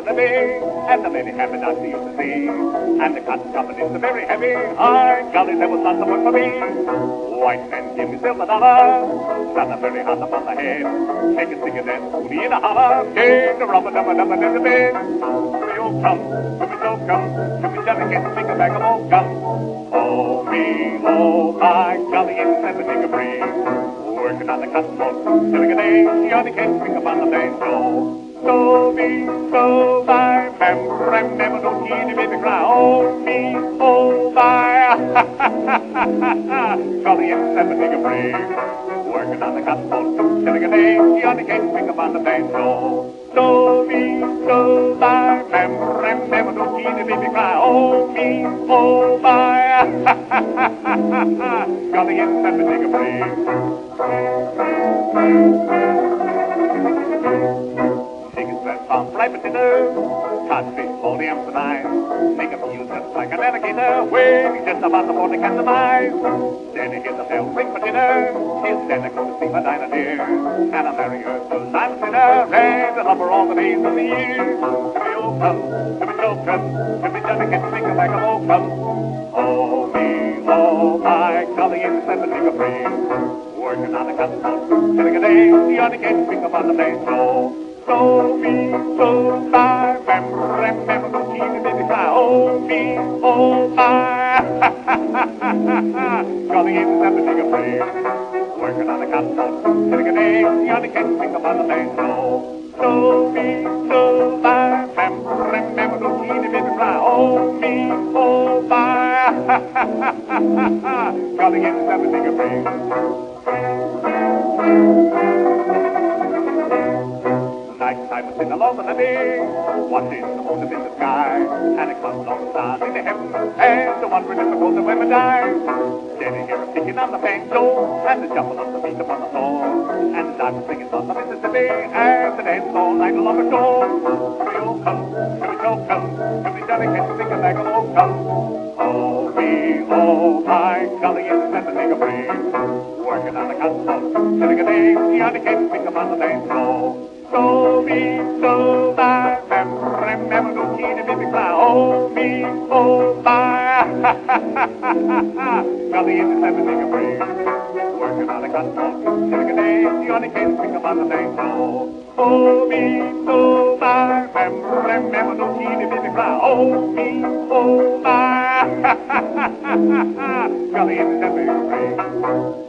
the bay, and the lady happened not to use the sea. And the cotton company is very heavy. Our golly, there was lots of work for me. White men give me silver dollar, shot the very hot up on the head. Take a stick and then booty in a holler. Take the rubber dubber dubber in the bed. Give me old come, give me so come, give me Johnny can't make a bag of old gum. Oh me, oh my golly, it's never take a break. Working on the cotton boat, killing a day, she only can't pick up on the banjo. So me, so my, remember, don't hear the baby cry. Oh me, oh my, golly, it's never take a break. Working on the cotton boat, killing a day, she only can't pick up on the banjo. So me, so my, remember, don't hear the baby cry. Oh me, oh my, golly, it's never take a break. Right potato, codfish, moldy amphonite, make him feel just like an alligator, waiting just about the morning and the night. Then he hears the bell ring for dinner, he's then I go to see my Dinah dear, and I'll marry her till I'm a sinner, and I'll love her all the days of the year. To be old come, to be old come, to be Johnny can't think of like a old come. Oh me, oh my, golly, it's never take a break. Working on the cotton boat, killing a day, the only can't think about the banjo. So me, so my, remember, don't keep the baby cry. Oh me, oh my, golly, it's never take a break. Working on the cotton boat, killing a day, the only can't think about the banjo. So me, so my, remember, don't keep the baby cry. Oh me, oh my, golly, it's never take a break. I was sitting along the levee, watching the moon up in the sky, and it comes along the stars in the heaven, and the wondering if the golden women die. Then you hear a picking on the banjo, and the shuffle of the feet upon the floor, and the diamond singing on the Mississippi, and the dance all night along the shore. Come me old come, come me old come, come me Johnny can't think of like a old come. Oh me, oh my, golly, it's never take a break. Working on the cotton boat, killing a day, Johnny can't think upon the dance floor. So me, so my, remember, don't hear the baby cry. Oh me, oh my, golly, it's never take a break. Working on the cotton boat, killing a day, the only can't think about the banjo. Oh me, so my, remember, don't hear the baby cry. Oh me, oh my, golly, it's never take a break.